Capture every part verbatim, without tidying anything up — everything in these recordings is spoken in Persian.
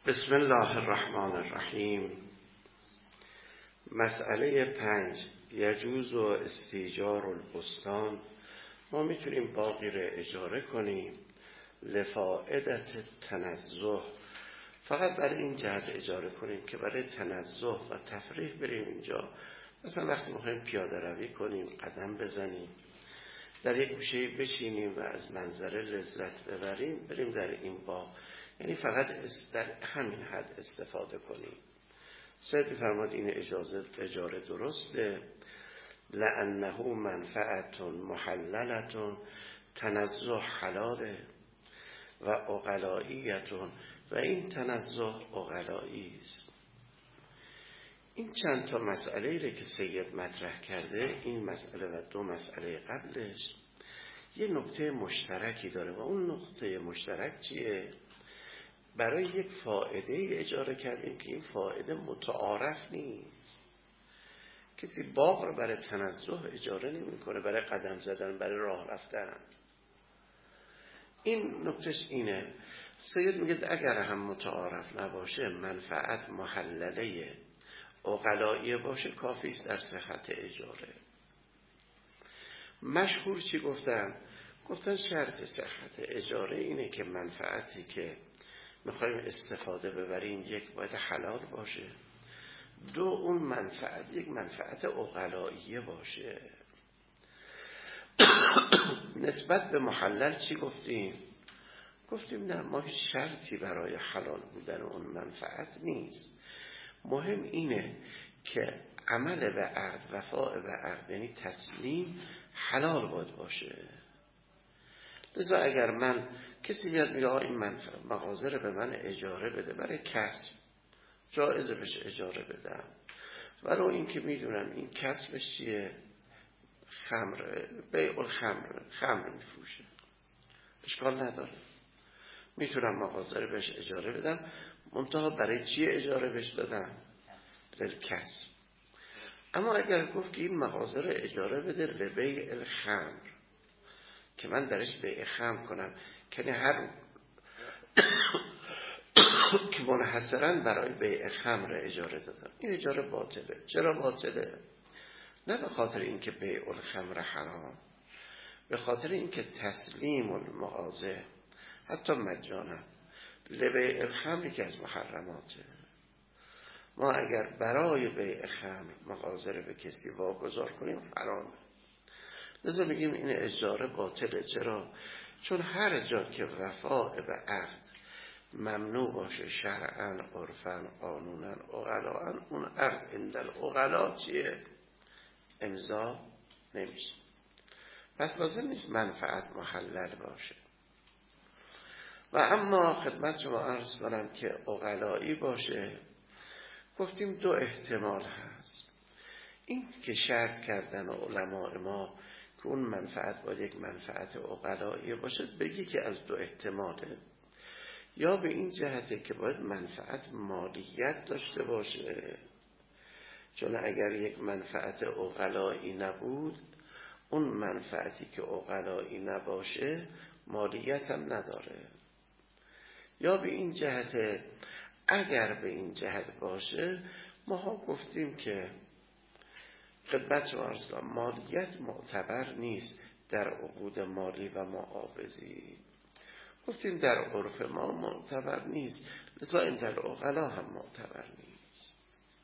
بسم الله الرحمن الرحیم. مسئله پنج، یجوز و استیجار البستان. ما میتونیم باغی را اجاره کنیم لفائدت تنزه، فقط برای این جهت اجاره کنیم که برای تنزه و تفریح بریم اینجا. مثلا وقتی میخوایم پیاده روی کنیم، قدم بزنیم، در یک گوشه بشینیم و از منظره لذت ببریم، بریم در این باغ، یعنی فقط در همین حد استفاده کنیم. سید می‌فرماد این اجازه اجاره درسته، لأنه منفعت محللت، تنزه حلاله و عقلائیت، و این تنزه عقلایی است. این چند تا مسئله را که سید مطرح کرده، این مسئله و دو مسئله قبلش، یه نقطه مشترکی داره و اون نقطه مشترک چیه؟ برای یک فائده اجاره کردیم که این فائده متعارف نیست. کسی باغ رو برای تنزه اجاره نمی کنه، برای قدم زدن، برای راه رفتن. این نکتهش اینه. سید میگه اگر هم متعارف نباشه، منفعت محلله عقلایی باشه، کافی است در صحت اجاره. مشهور چی گفتن؟ گفتن شرط صحت اجاره اینه که منفعتی که میخوایم استفاده ببریم، یک باید حلال باشه، دو اون منفعت یک منفعت عقلایی باشه. نسبت به محلل چی گفتیم؟ گفتیم نه، ما هیچ شرطی برای حلال بودن اون منفعت نیست. مهم اینه که عمل به عقد، وفاء به عقد، یعنی تسلیم، حلال باید باشه. لذا اگر من کسی میاد میگه آقا این مغازه رو به من اجاره بده برای کسب، جایزه بهش اجاره بدم، ولو این که میدونم این کسبش چیه؟ خمر، بیع الخمر، خمر میفروشه، اشکال نداره، میتونم مغازه رو بهش اجاره بدم. منتها برای چی اجاره بهش دادم؟ للکسب. اما اگر گفت که این مغازه رو اجاره بده لبیع الخمر، که من درش بیع خمر کنم، که هر که منحصرا برای بیع خمر اجاره دادم، این اجاره باطله. چرا باطله؟ نه به خاطر اینکه بیع الخمر حرام، به خاطر اینکه تسلیم المغازه حتی مجانا لبیع الخمر که از محرماته. ما اگر برای بیع خمر مغازه رو به کسی واگذار کنیم حرامه. لذا میگیم این اجاره باطله. چرا؟ چون هر جا که وفاء به عقد ممنوع باشه، شرعاً، عرفاً، قانوناً، عقلاً، اون عقد عند العقلا چیه؟ امضا نمیشه. پس لازم نیست منفعت محلل باشه. و اما خدمت شما عرض کنم که عقلایی باشه، گفتیم دو احتمال هست. این که شرط کردن علماء ما که اون منفعت باید یک منفعت عقلایی باشه، بگی که از دو احتماله. یا به این جهته که باید منفعت مالیت داشته باشه، چون اگر یک منفعت عقلایی نبود، اون منفعتی که عقلایی نباشه مالیت هم نداره. یا به این جهته اگر به این جهت باشه، ما ها گفتیم که خدمت شما عرض کنم مالیت معتبر نیست در عقود مالی و معاوضی. گفتیم در عرف ما معتبر نیست، لذا این در عقلا هم معتبر نیست.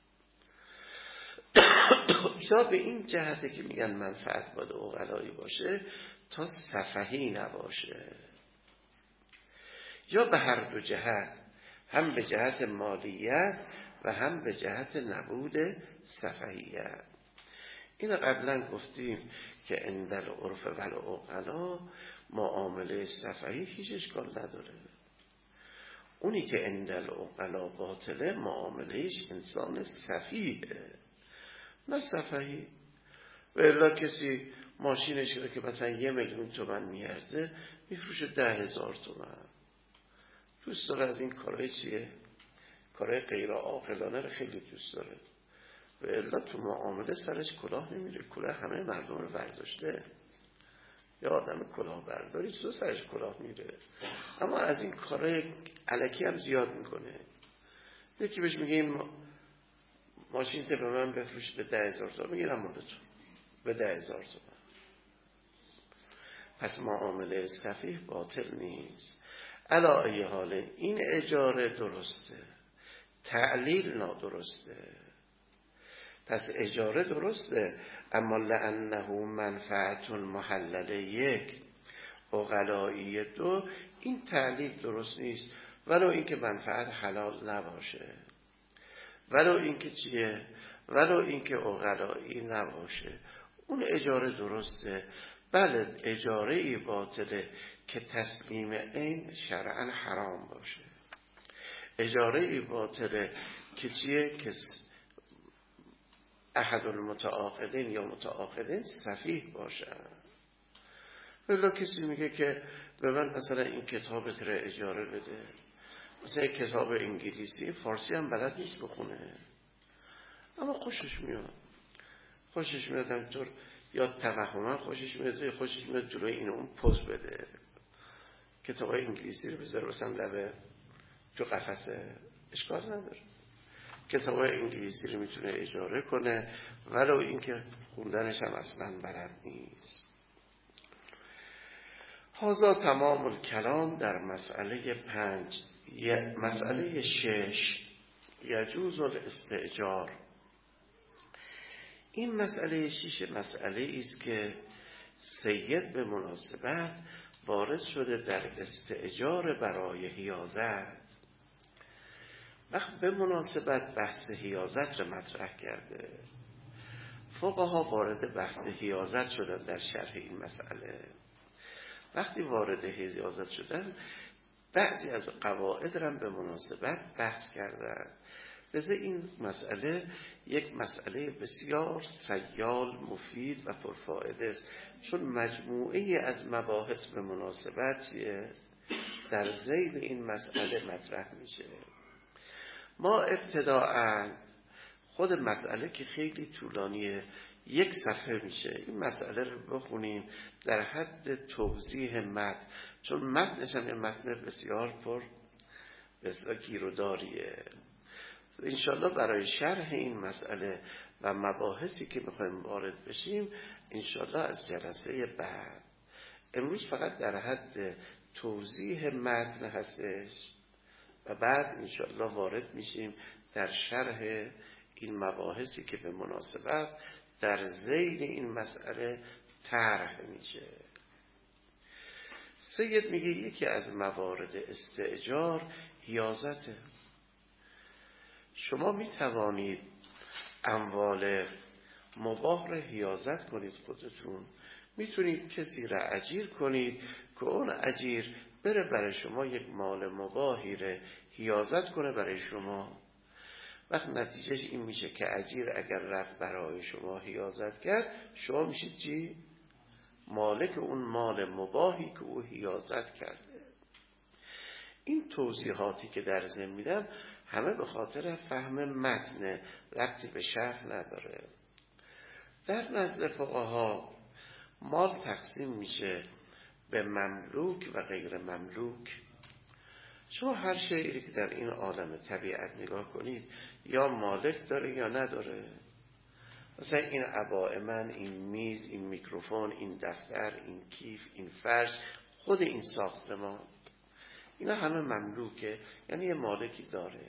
یا به این جهته که میگن منفعت باید عقلایی باشه تا سفهی نباشه. یا به هر دو جهت، هم به جهت مالیت و هم به جهت نبود سفهیت. این قبلا گفتیم که اندل عرف و العقلا معامله سفهی هیچ اشکال نداره. اونی که اندل عقلا باطله، معاملهش انسان سفیه نه سفهی. و الا کسی ماشینش رو که مثلا یه میلیون تومن میارزه میفروشه ده هزار تومن، دوست داره از این کارهای چیه؟ کارهای غیر عاقلانه رو خیلی دوست داره. و الا تو معامله سرش کلاه نمیره، کلاه همه مردم رو برداشته. یا آدم کلاه برداری تو سرش کلاه میره، اما از این کارهای الکی هم زیاد میکنه. یکی بهش میگه این ماشین ته به من بفروش به ده هزار تومن، میگیرم مال تو به ده هزار تومن. پس معامله صفیح باطل نیست. علا ای حال این اجاره درسته، تعلیل نادرسته. پس اجاره درسته، اما لانه منفعت محلله یک عقلایی دو، این تعلیل درست نیست. ولو اینکه منفعت حلال نباشه، ولو اینکه چیه، ولو اینکه عقلایی نباشه، اون اجاره درسته. بله اجاره ای باطله که تسلیم عین شرعا حرام باشه، اجاره ای باطله که چیه، که احد المتعاقدین یا متعاقدین سفیه باشه. بلا کسی میگه که به من مثلا این کتابت رو اجاره بده، مثلا کتاب انگلیسی، فارسی هم بلد نیست بخونه اما خوشش میاد، خوشش میاد همینطور، یا توهما خوشش میاد، خوشش میاد جلوی این اون پوز بده، کتاب انگلیسی رو بذاره مثلا لبه تو قفسه، اشکال نداره. کتاب انگلیسی رو میتونه اجاره کنه ولو اینکه خوندنش هم اصلا بلد نیست. هذا تمام الکلام در مسئله پنج. مسئله شش، یجوز الاستئجار. این مسئله شش مسئله است که سید به مناسبت وارد شده در استئجار برای حیازت. وقت به مناسبت بحث حیازت رو مطرح کرده، فقها وارد بحث حیازت شدن در شرح این مسئله. وقتی وارد حیازت شدن بعضی از قواعد رو به مناسبت بحث کردن. لذا این مسئله یک مسئله بسیار سیال، مفید و پرفائده است، چون مجموعه از مباحث به مناسبت در ذیل این مسئله مطرح میشه. ما ابتداءً خود مسئله که خیلی طولانیه، یک صفحه میشه، این مسئله رو بخونیم در حد توضیح متن، چون متنش هم متن بسیار پر بسیار گیروداریه. انشالله برای شرح این مسئله و مباحثی که میخوایم وارد بشیم انشالله از جلسه بعد. امروز فقط در حد توضیح متن هستش و بعد انشالله وارد میشیم در شرح این مباحثی که به مناسبت در ذیل این مسئله طرح میشه. سید میگه یکی از موارد استئجار حیازته. شما میتوانید اموال مباح را حیازت کنید خودتون، میتونید کسی را اجیر کنید که اون اجیر بره برای شما یک مال مباحی را حیازت کنه برای شما. وقت نتیجهش این میشه که اجیر اگر رفت برای شما حیازت کرد، شما میشید چی؟ مالک اون مال مباحی که او حیازت کرده. این توضیحاتی که در ذهن میدم همه به خاطر فهم متن، ربطی به شرح نداره. در نزد فقها مال تقسیم میشه به مملوک و غیر مملوک. شما هر شیئی که در این عالم طبیعت نگاه کنید یا مالک داره یا نداره. مثلا این عبای من، این میز، این میکروفون، این دفتر، این کیف، این فرش، خود این ساختمان، اینا همه مملوکه، یعنی یه مالکی داره.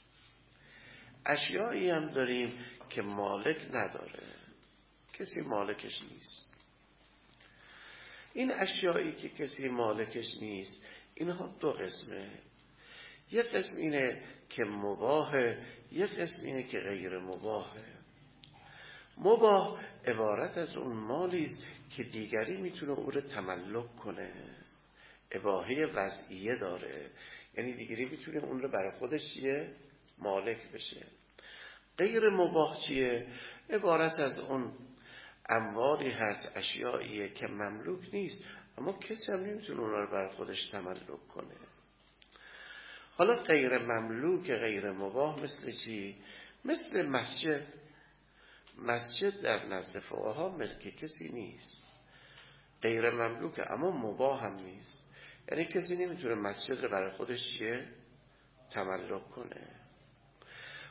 اشیایی هم داریم که مالک نداره، کسی مالکش نیست. این اشیایی که کسی مالکش نیست اینها دو قسمه. یک قسم اینه که مباحه، یک قسم اینه که غیر مباحه. مباح عبارت از اون مالی است که دیگری میتونه او رو تملک کنه، اباحه وضعیه داره، یعنی دیگری میتونه اون رو برای خودش چیه؟ مالک بشه. غیر مباح چیه؟ عبارت از اون اموالی هست، اشیاییه که مملوک نیست اما کسی هم نمیتونه اون رو برای خودش تملک کنه. حالا غیر مملوک، غیر مباح مثل چی؟ مثل مسجد. مسجد در نزد فقها ملک کسی نیست، غیر مملوک اما مباح هم نیست، یعنی کسی نمیتونه مسجد رو برای خودش چیه؟ تملک کنه.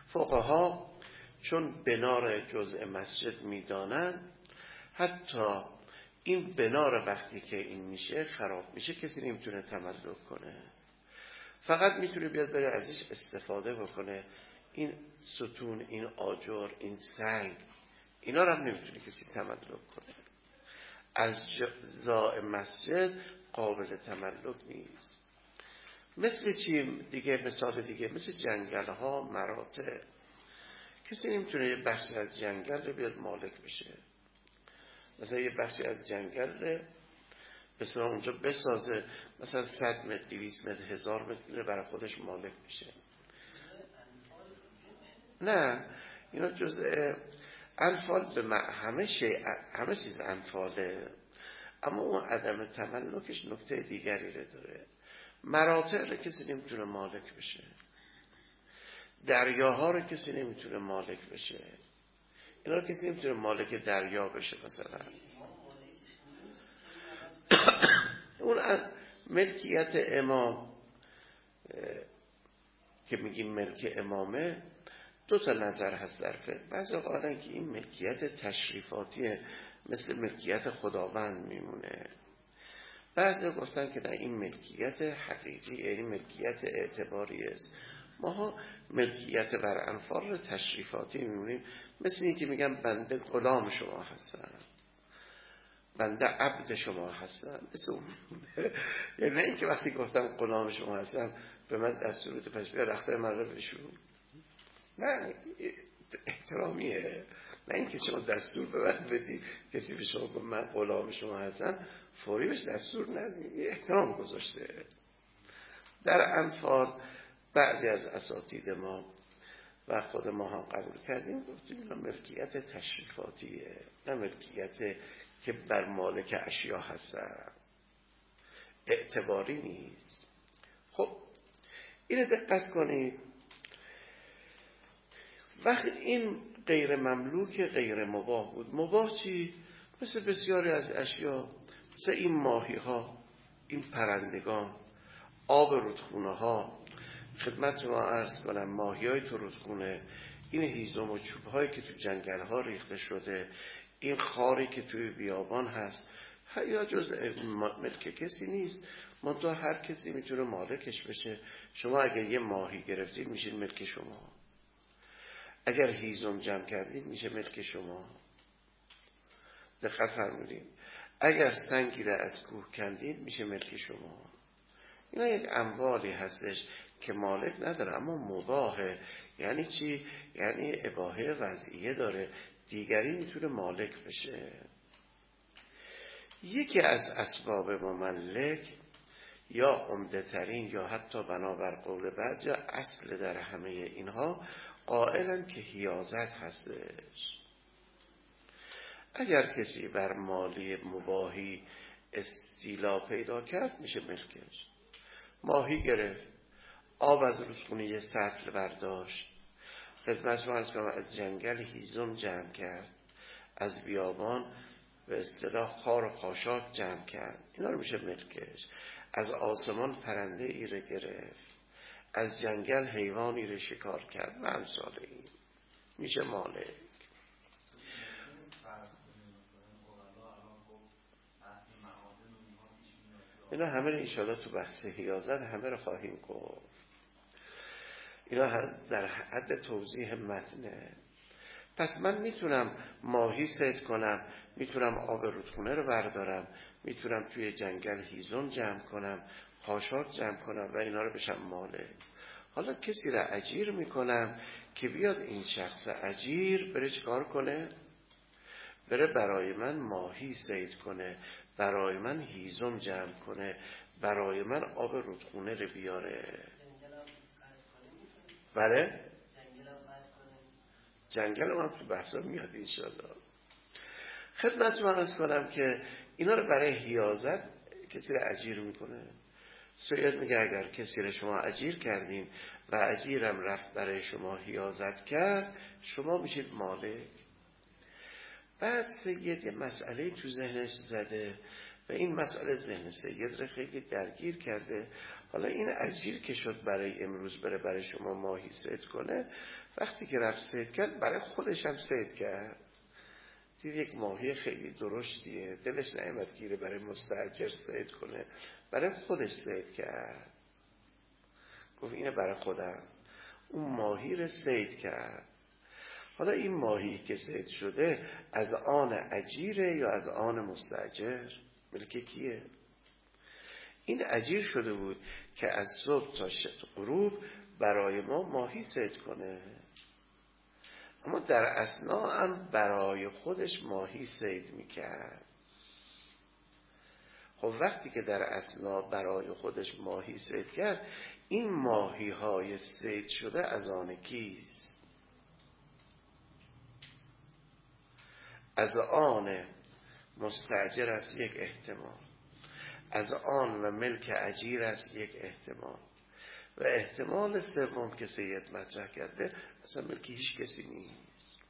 فقها چون بنا را جزء مسجد میدانند، حتی این بنا را وقتی که این میشه خراب میشه کسی نمیتونه تملک کنه، فقط میتونه بیاد بره ازش استفاده بکنه. این ستون، این آجر، این سنگ، اینا رو هم نمیتونه کسی تملک کنه. از جزاء مسجد قابل تملک نیست. مثل چی دیگه؟ مثال دیگه مثل جنگل ها، مراتع. کسی نمیتونه یه بخشی از جنگل رو بیاد مالک بشه. مثلا یه بخشی از جنگل رو مثلا اونجا بسازه، مثلا صد متر، دویست متر، هزار متر برای خودش مالک بشه. نه، اینا جزء انفال به همه شیء، همه چیز انفاله، اما اون عدم تملکش نکته دیگری رو داره. مراتع رو کسی نمیتونه مالک بشه، دریاها رو کسی نمیتونه مالک بشه. اینا رو کسی نمیتونه مالک دریا بشه. مثلا اون ملکیت امام که میگیم ملک امامه، دو تا نظر هست در فقه. بعضی قائلن که این ملکیت تشریفاتیه، مثل ملکیت خداوند میمونه. بعضی گفتن که نه، این ملکیت حقیقی، یعنی ملکیت اعتباری است. ماها ملکیت بر انفال رو تشریفاتی میمونیم، مثل این که میگم بنده غلام شما هستم، بنده عبد شما هستم، مثل اون. یعنی نه اینکه وقتی گفتم غلام شما هستم به من دستور بده پس بیا رخته من رو بشون. نه، احترامیه. نه اینکه شما دستور به من بدی، کسی به شما گفت من غلام شما هستم فوری بهش دستور ندی، احترام گذاشته. در انفال بعضی از اساتید ما و خود ما هم قبول کردیم، گفتیم اینا ملکیت تشریفاتیه، نه ملکیت که بر مالک اشیا هستن، اعتباری نیست. خب اینو دقت کنید. وقتی این غیر مملوک غیر مباح بود، مباح چی؟ مثل بسیاری از اشیا، مثل این ماهی ها، این پرندگان، آب رودخونه ها. خدمت شما عرض کنم ماهی های تو رودخونه، این هیزم و چوب هایی که تو جنگل ها ریخته شده، این خاری که توی بیابان هست، یا جز ملک کسی نیست، منتها هر کسی میتونه مالکش بشه. شما اگر یه ماهی گرفتید میشه ملک شما، اگر هیزم جمع کردید میشه ملک شما. دقت فرمودید؟ اگر سنگی را از کوه کندید میشه ملک شما. اینا یک اموالی هستش که مالک نداره اما مباحه. یعنی چی؟ یعنی اباحه وضعیه داره، دیگری میتونه مالک بشه. یکی از اسباب مملک یا عمده ترین یا حتی بنابر قول بعضی یا اصل در همه اینها قائلن که حیازت هستش. اگر کسی بر مالی مباحی استیلا پیدا کرد میشه ملکش. ماهی گرفت، آب از رودخونه یه سطل برداشت، خدمت شما عرض کنم از جنگل هیزم جمع کرد، از بیابان به اصطلاح خار و خاشاک جمع کرد، اینا رو میشه ملکش. از آسمان پرنده ای رو گرفت، از جنگل حیوانی رو شکار کرد و امثال این میشه مالک. اینا همه رو انشاءالله تو بحث حیازت همه رو خواهیم گفت. اینا در حد توضیح متنه. پس من میتونم ماهی صید کنم، میتونم آب رودخونه رو بردارم، میتونم توی جنگل هیزم جمع کنم، خاشاک جمع کنم و اینا رو بشم مالک. حالا کسی را اجیر میکنم که بیاد این شخص اجیر بره چکار کنه؟ بره برای من ماهی صید کنه، برای من هیزم جمع کنه، برای من آب رودخونه رو بیاره. بله؟ جنگل هم تو بحثا میاد انشاءالله. خدمت من عرض کنم که اینا رو برای حیازت کسی رو اجیر میکنه. سید میگه اگر کسی رو شما اجیر کردین و اجیرم رفت برای شما حیازت کرد، شما میشید مالک. بعد سید یه مسئله تو ذهنش زده و این مسئله ذهن سید رو خیلی درگیر کرده. حالا این اجیر که شد برای امروز بره برای شما ماهی صید کنه، وقتی که رفت صید کرد برای خودش هم صید کرد، دید یک ماهی خیلی درشتیه، دلش نیامد گیره برای مستاجر صید کنه، برای خودش صید کرد. گفت اینه برای خودم. اون ماهی رو صید کرد. حالا این ماهی که صید شده از آن اجیره یا از آن مستاجر؟ ملک کیه؟ این اجیر شده بود که از صبح تا غروب برای ما ماهی صید کنه، اما در اثنا هم برای خودش ماهی صید میکرد. خب وقتی که در اثنا برای خودش ماهی صید کرد، این ماهی های صید شده از آن کیست؟ از آن مستاجر است یک احتمال، از آن و ملک اجیر است یک احتمال، و احتمال سوم که سید مطرح کرده اصلا ملک هیچ کسی نیست.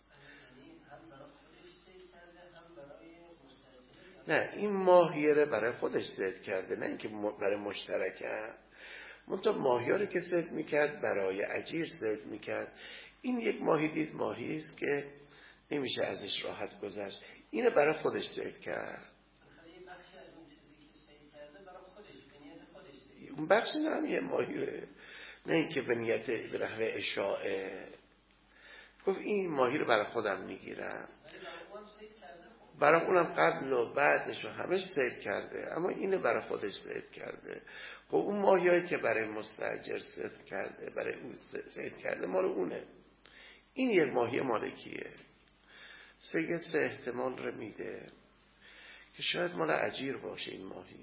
نه، این ماهیه رو برای خودش صید کرده، نه اینکه برای مشترکه. منتها ماهیه رو که صید میکرد برای اجیر صید میکرد. این یک ماهی دید ماهی است که نمیشه ازش راحت گذشت، اینه برای خودش صید کرد. اون بخشی نه هم یه ماهی رو، نه اینکه به نیت به نحو اشاعه. گفت این ماهی رو برای خودم میگیرم، برای اونم قبل و بعدش رو همش صید کرده، اما اینه برای خودش صید کرده. خب اون ماهیایی که برای مستاجر صید کرده، برای اون صید کرده، مال اونه. این یک ماهی مالکیه. سه سه احتمال رو میده که شاید مال اجیر باشه این ماهی،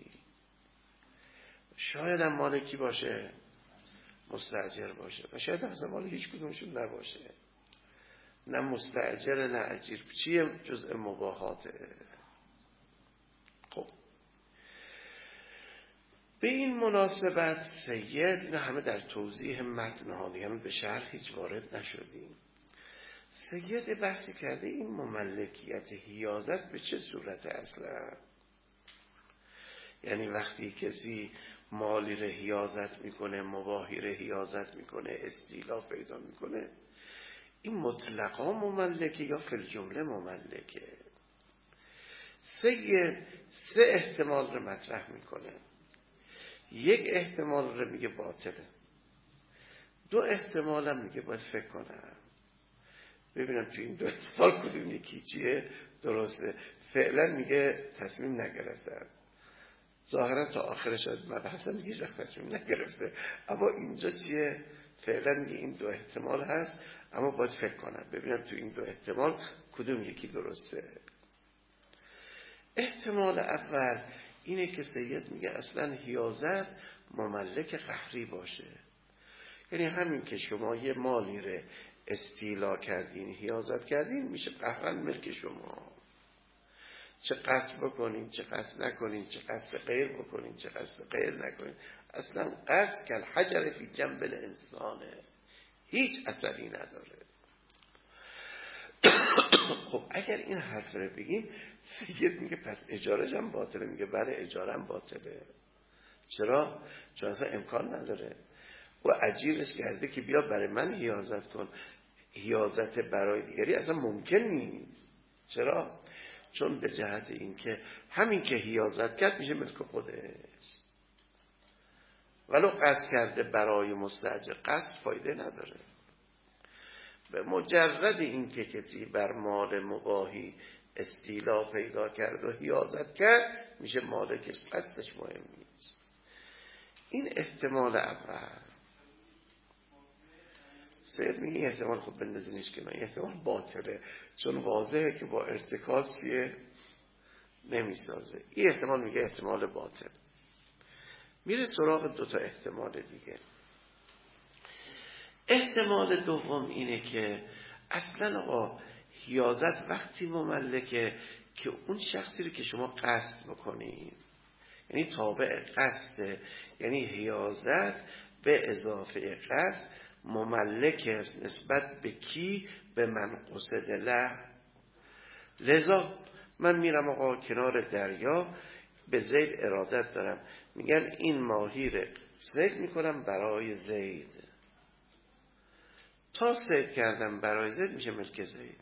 شاید هم مالکی باشه، مستاجر باشه، و شاید اصلا مال هیچ کدومشون نباشه، نه مستاجر نه اجیر. چیه؟ جزء مباحاته. خب به این مناسبت سید، نه همه در توضیح متن ها دیگه، به شرح هیچ وارد نشدیم. سید بحثی کرده این مملکیت حیازت به چه صورت اصلا؟ یعنی وقتی کسی مالی رو حیازت میکنه، مباحی رو حیازت میکنه، استیلا پیدا میکنه، این مطلقا مملکه یا فی الجمله مملکه؟ سید سه احتمال رو مطرح میکنه. یک احتمال رو میگه باطله، دو احتمال هم میگه باید فکر کنم ببینم تو این دو احتمال کدوم یکی چیه درسته. فعلا میگه تصمیم نگرفتم، ظاهرا تا آخرش شاید مبحثم میگه هیچ وقت تصمیم نگرفته، اما اینجا چیه؟ فعلا میگه این دو احتمال هست، اما باید فکر کنم ببینم تو این دو احتمال کدوم یکی درسته. احتمال اول اینه که سید میگه اصلا حیازت مملک قهری باشه، یعنی همین که شما یه مالی رو استیلا کردین، حیازت کردین، میشه قهرن ملک شما. چه قصد بکنین، چه قصد نکنین، چه قصد غیر بکنین، چه قصد غیر نکنین، اصلا قصد که الحجر فی جنب الانسانه، هیچ اثری نداره. خب اگر این حرف رو بگیم، سید میگه پس اجارش هم باطله. میگه بله اجاره هم باطله. چرا؟ چون اصلا امکان نداره. و اجیرش کرده که بیا برای من حیازت کن، حیازت برای دیگری اصلا ممکن نیست. چرا؟ چون به جهت این که همین که حیازت کرد میشه ملک خودش، ولو قصد کرده برای مستاجر، قصد فایده نداره. به مجرد این که کسی بر مال مباحی استیلا پیدا کرد و حیازت کرد میشه مالکش، قصدش مهم نیست. این احتمال اول. سید میگه این احتمال خود بندازینش که این احتمال باطله، چون واضحه که با ارتکاسیه نمیسازه. این احتمال میگه احتمال باطل. میره سراغ دوتا احتمال دیگه. احتمال دوم اینه که اصلا آقا حیازت وقتی مملکه که اون شخصی رو که شما قصد بکنید، یعنی تابع قصد، یعنی حیازت به اضافه قصد مملک نسبت به کی؟ به من قصد له. لذا من میرم آقا کنار دریا، به زید ارادت دارم، میگن این ماهی رو صید میکنم برای زید. تا صید کردم برای زید میشه ملک زید.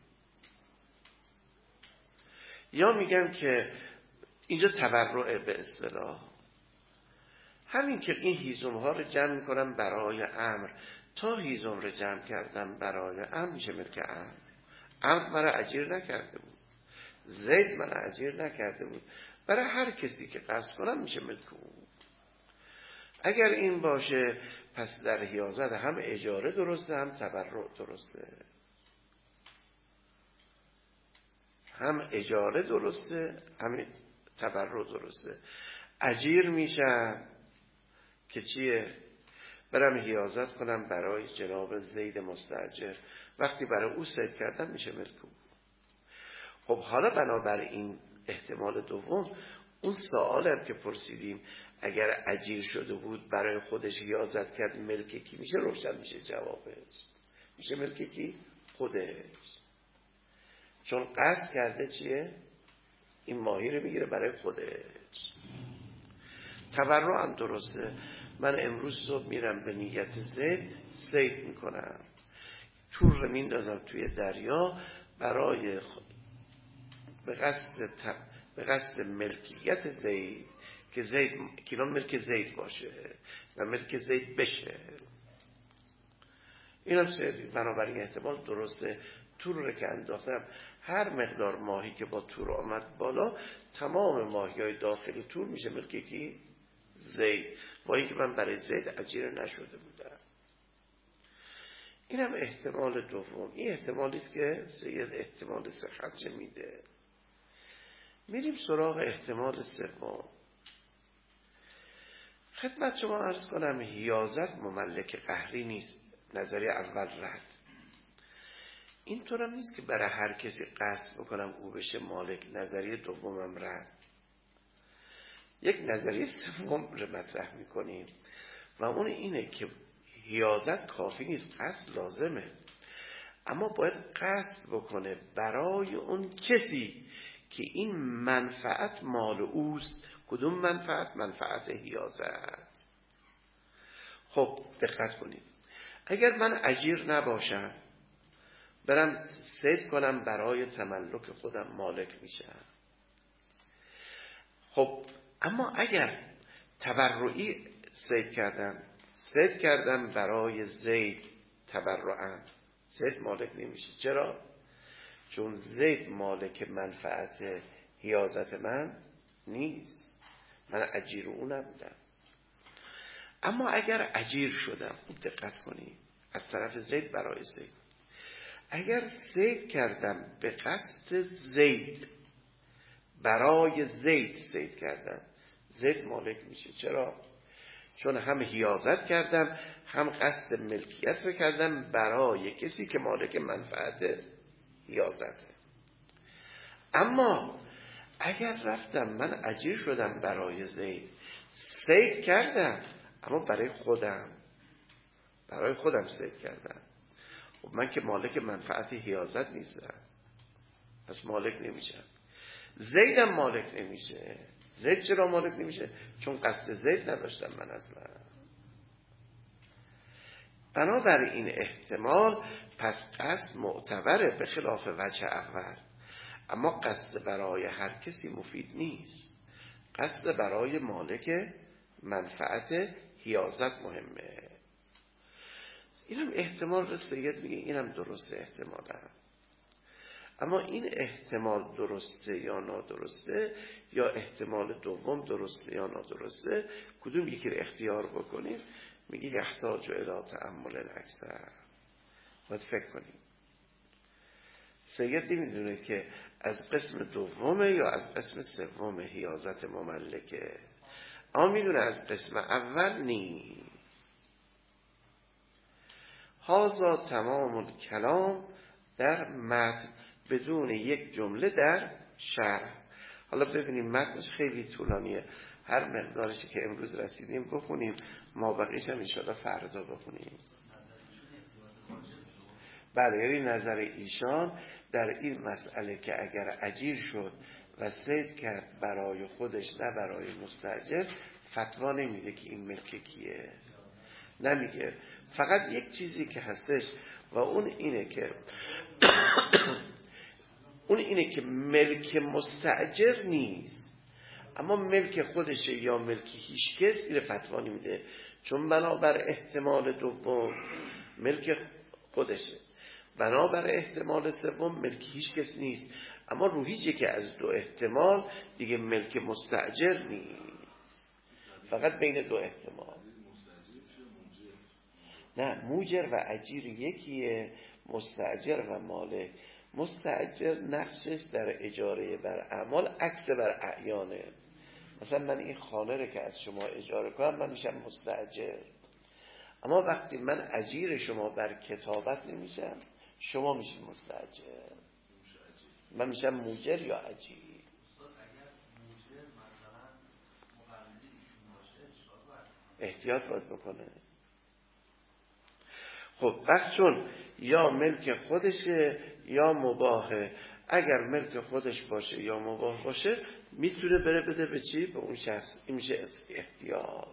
یا میگم که اینجا تبرع به اصطلاح، همین که این هیزم ها رو جمع میکنم برای امر، تا هیزم رو جمع کردم برای امر میشه ملک امر. امر مرا اجیر نکرده بود، زید مرا اجیر نکرده بود، برای هر کسی که قصد کنم میشه ملک او. اگر این باشه پس در حیازت هم اجاره درسته هم تبرع درسته. هم اجاره درسته هم تبرع درسته. اجیر میشم که چیه؟ برم حیازت کنم برای جناب زید مستاجر، وقتی برای او صید کردم میشه ملک او. خب حالا بنابراین احتمال دوم، اون سوال هم که پرسیدیم اگر اجیر شده بود برای خودش حیازت کرد ملک کی میشه؟ روشن میشه جوابش، میشه ملک کی؟ خودش. چون قصد کرده چیه؟ این ماهی رو میگیره برای خودش. تبرع هم درسته، من امروز صبح میرم به نیت زید صید میکنم، تور رو میندازم توی دریا برای خود، به قصد ت... به قصد ملکیت زید، که زید کلان ملک زید باشه و ملک زید بشه. این هم سید. بنابراین احتمال درسته، تور رو که انداختم، هر مقدار ماهی که با تور آمد بالا، تمام ماهی های داخل تور میشه ملک کی؟ زید، با اینکه من برای زید اجیر نشده بودم. این هم احتمال دوم. این احتمالی است که سید احتمال صحت میده. میریم سراغ احتمال سوم. خدمت شما عرض کنم حیازت مملک قهری نیست. نظریه اول رد. اینطور هم نیست که برای هر کسی قصد بکنم او بشه مالک. نظریه دومم رد. یک نظریه سوم رو مطرح میکنیم و اون اینه که حیازت کافی نیست، قصد لازمه، اما باید قصد بکنه برای اون کسی که این منفعت مال اوست. کدوم منفعت؟ منفعت حیازت. خب دقت کنید، اگر من اجیر نباشم برم صید کنم برای تملک خودم، مالک میشم. خب اما اگر تبرعی صید کردم، صید کردم برای زید تبرعاً، زید مالک نمیشه. چرا؟ چون زید مالک منفعت حیازت من نیست، من اجیر او نبودم. اما اگر اجیر شدم، خوب دقت کنید، از طرف زید برای زید، اگر صید کردم به قصد زید، برای زید صید کردم، زید مالک میشه. چرا؟ چون هم حیازت کردم هم قصد ملکیت رو کردم برای کسی که مالک منفعت حیازته. اما اگر رفتم من اجیر شدم برای زید، صید کردم اما برای خودم، برای خودم صید کردم، خب من که مالک منفعت حیازت نیستم، پس مالک نمیشم. زیدم مالک نمیشه. زید چرا مالک نمیشه؟ چون قصد زید نداشتم من اصلا. بنابراین احتمال پس قصد معتبره به خلاف وجه اول، اما قصد برای هر کسی مفید نیست. قصد برای مالک منفعت حیازت مهمه. اینم احتمال رو سید میگه اینم درسته احتماله. اما این احتمال درسته یا نادرسته، یا احتمال دوم درسته یا نادرسته، کدوم یکی رو اختیار بکنیم؟ میگه یحتاج الی تأمل الاکثر. باید فکر کنیم. سید میدونه که از قسم دومه یا از قسم سوم حیازت مملکه، اما میدونه از قسم اول نیست. هازا تمام الکلام در متن بدون یک جمله در شرح. حالا ببینیم متنش خیلی طولانیه، هر مقدارشی که امروز رسیدیم بخونیم، ما بقیش هم انشاءالله فردا بخونیم. بله، یعنی نظر ایشان در این مسئله که اگر اجیر شد و صید کرد برای خودش نه برای مستاجر، فتوا نمیده که این ملک کیه، نمیگه. فقط یک چیزی که هستش و اون اینه که اون اینه که ملک مستاجر نیست، اما ملک خودشه یا ملک هیچ کس، اینه فتوا نمیده، چون بنابر احتمال دوم ملک خودشه، بنابر احتمال سوم ملک هیچ کس نیست، اما رو هیچ یکی از دو احتمال دیگه ملک مستاجر نیست، فقط بین دو احتمال. نه، موجر و اجیر یکیه، مستاجر و مالک. مستاجر نقشش در اجاره بر اعمال عکس بر اعیانه. مثلا من این خانه رو که از شما اجاره کنم من میشم مستاجر، اما وقتی من اجیر شما بر کتابت نمیشم، شما میشید مستاجر، من میشم موجر یا اجیر. احتیاط باید بکنه. خب وقت چون یا ملک خودشه یا مباهه، اگر ملک خودش باشه یا مباه باشه میتونه بره بده به چی؟ به اون شخص. این میشه احتیاط.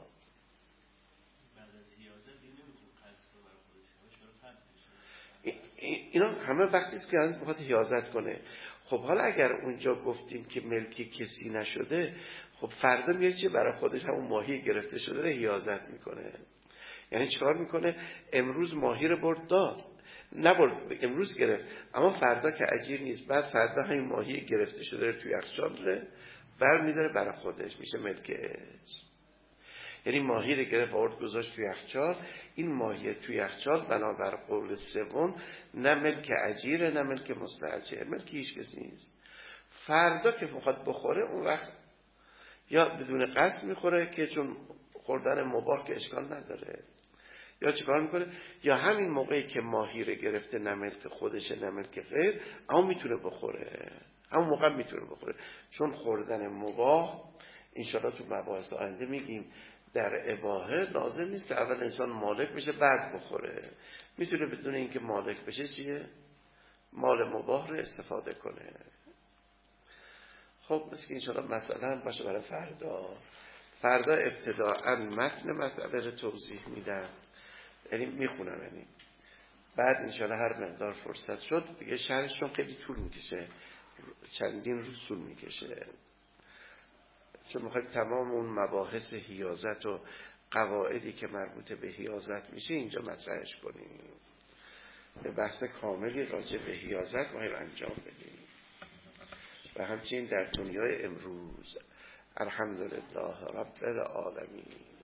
اینا همه وقتی است که الان بخواد حیازت کنه. خب حالا اگر اونجا گفتیم که ملکی کسی نشده، خب فردا میاد چه برای خودش همون ماهی گرفته شده رو حیازت میکنه. یعنی چیکار میکنه؟ امروز ماهی رو برد داد، نبرد امروز گرفت، اما فردا که اجیر نیست، بعد فردا همین ماهی گرفته شده رو توی یخچال رو برمی‌داره برای خودش، میشه ملکش. یعنی ماهی رو گرفت آورد گذاشت توی یخچال، این ماهی توی یخچال بنابر قول سوم نه ملک اجیره نه ملک مستاجر، ملک هیچ کسی نیست. فردا که میخواد بخوره اون وقت یا بدون قصد میخوره که چون خوردن مباح که اشکال نداره، یا چیکار میکنه؟ یا همین موقعی که ماهی رو گرفته نه ملک خودشه نه ملک غیر، اما میتونه بخوره، همون موقع میتونه بخوره، چون خوردن مباح انشاءالله تو مباحث آینده میگیم در اباحه لازم نیست که اول انسان مالک بشه بعد بخوره، میتونه بدون اینکه مالک بشه چیه؟ مال مباح رو استفاده کنه. خب مثل که انشاءالله مثلا باشه برای فردا. فردا ابتداءً متن مسئله رو توضیح میدم، یعنی میخونم، یعنی بعد انشاءالله هر مقدار فرصت شد دیگه شرحشون خیلی طول میکشه، چندین روز طول میکشه، چون میخوایم تمام اون مباحث حیازت و قواعدی که مربوط به حیازت میشه اینجا مطرحش کنیم، به بحث کاملی راجع به حیازت باید انجام بدیم. و همچنین در دنیای امروز الحمدلله رب العالمین.